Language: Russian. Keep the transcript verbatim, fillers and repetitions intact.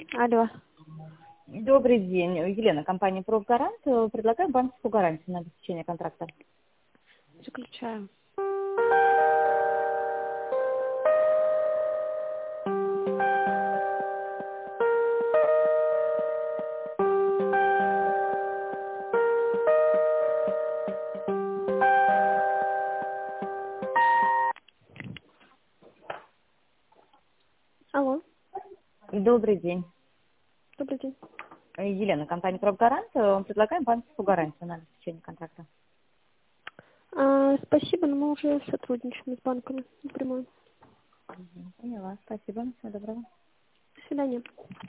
Алло. Добрый день. Елена, компания «Профгарант». Предлагаю банковскую гарантию на обеспечение контракта. Заключаю. Алло. Добрый день. Добрый день. Елена, компания «Профгарант». Предлагаем банковскую гарантию на обеспечение контракта. А, спасибо, но мы уже сотрудничаем с банками напрямую. Мгм, Поняла. Спасибо. Всего доброго. До свидания.